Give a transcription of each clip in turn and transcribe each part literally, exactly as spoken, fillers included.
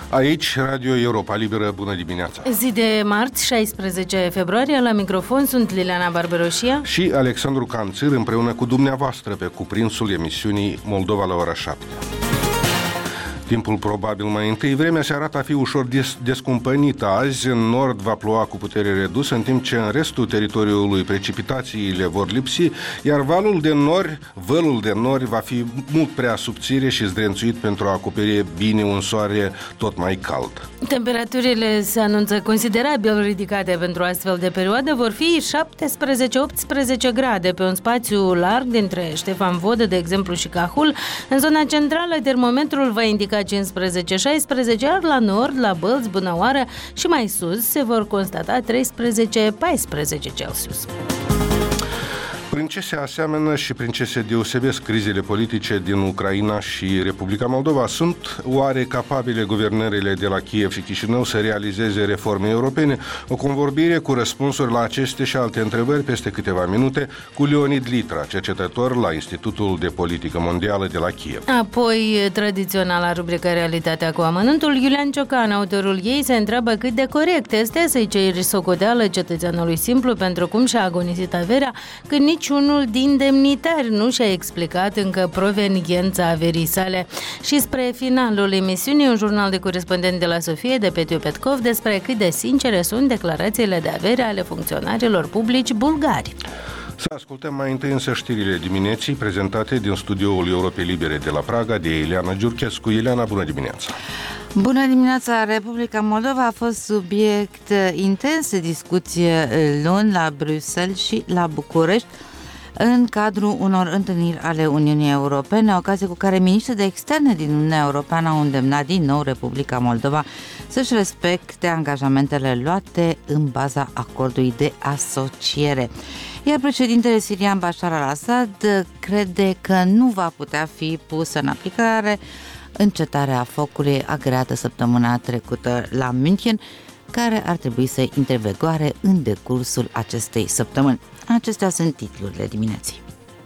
Aici, Radio Europa Liberă, bună dimineața! Zi de marți, șaisprezece februarie, la microfon sunt Liliana Barberoșia și Alexandru Canțir, împreună cu dumneavoastră pe cuprinsul emisiunii Moldova la ora șapte. Timpul probabil mai întâi, vremea se arată a fi ușor des- descumpănită. Azi în nord va ploua cu putere redusă, în timp ce în restul teritoriului precipitațiile vor lipsi, iar valul de nori, vălul de nori va fi mult prea subțire și zdrențuit pentru a acoperi bine un soare tot mai cald. Temperaturile se anunță considerabil ridicate pentru astfel de perioadă, vor fi șaptesprezece optsprezece grade pe un spațiu larg dintre Ștefan Vodă, de exemplu, și Cahul. În zona centrală, termometrul va indica cincisprezece șaisprezece, iar la nord, la Bălți, Bunăoară și mai sus se vor constata treisprezece paisprezece Celsius. Prin ce se aseamănă și prin ce se deosebesc crizele politice din Ucraina și Republica Moldova? Sunt oare capabile guvernările de la Kiev și Chișinău să realizeze reforme europene? O convorbire cu răspunsuri la aceste și alte întrebări peste câteva minute cu Leonid Litra, cercetător la Institutul de Politică Mondială de la Kiev. Apoi, tradiționala rubrică Realitatea cu amănuntul, Iulian Ciocan, autorul ei, se întreabă cât de corect este să-i ceri socoteală cetățeanului simplu pentru cum și-a agonisit averea, când nici unul din demnitari nu și-a explicat încă proveniența averii sale. Și spre finalul emisiunii, un jurnal de corespondent de la Sofie, de Petiu Petkov, despre cât de sincere sunt declarațiile de avere ale funcționarilor publici bulgari. Să ascultăm mai întâi însă știrile dimineții prezentate din studioul Europei Libere de la Praga de Ileana Giurchescu. Ileana, bună dimineața! Bună dimineața! Republica Moldova a fost subiect intens de discuție luni la Bruxelles și la București în cadrul unor întâlniri ale Uniunii Europene, ocazie cu care miniștrii de externe din Uniunea Europeană au îndemnat din nou Republica Moldova să-și respecte angajamentele luate în baza acordului de asociere. Iar președintele sirian Bashar al-Assad crede că nu va putea fi pusă în aplicare încetarea focului agreată săptămâna trecută la München, care ar trebui să intre în vigoare în decursul acestei săptămâni. Acestea sunt titlurile dimineții.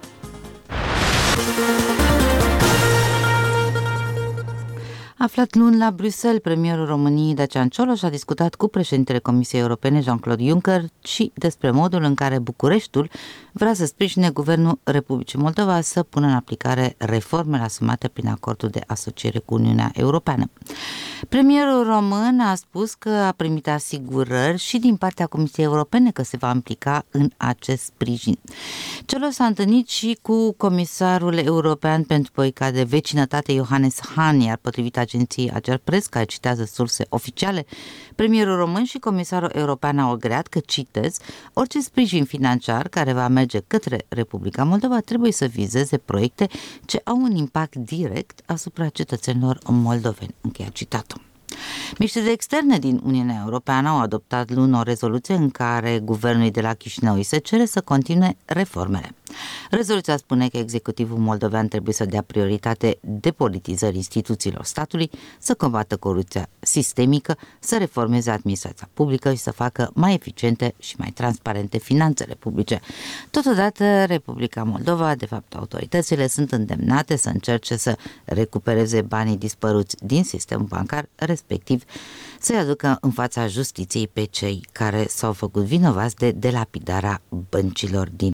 Aflat luni la Bruxelles, premierul României Dacian Cioloș a discutat cu președintele Comisiei Europene Jean-Claude Juncker și despre modul în care Bucureștiul vrea să sprijine Guvernul Republicii Moldova să pună în aplicare reformele asumate prin acordul de asociere cu Uniunea Europeană. Premierul român a spus că a primit asigurări și din partea Comisiei Europene că se va implica în acest sprijin. Cioloș s-a întâlnit și cu comisarul european pentru politica de vecinătate Johannes Hahn, iar potrivit agenției Agerpres, care citează surse oficiale, premierul român și comisarul european au agreat că, citez, orice sprijin financiar care va merge către Republica Moldova trebuie să vizeze proiecte ce au un impact direct asupra cetățenilor moldoveni. Încheia citatul. Miniștrii de externe din Uniunea Europeană au adoptat luni o rezoluție în care guvernului de la Chișinău îi se cere să continue reformele. Rezoluția spune că executivul moldovean trebuie să dea prioritate depolitizării instituțiilor statului, să combată corupția sistemică, să reformeze administrația publică și să facă mai eficiente și mai transparente finanțele publice. Totodată, Republica Moldova, de fapt autoritățile, sunt îndemnate să încerce să recupereze banii dispăruți din sistemul bancar, respectiv să-i aducă în fața justiției pe cei care s-au făcut vinovați de delapidarea băncilor din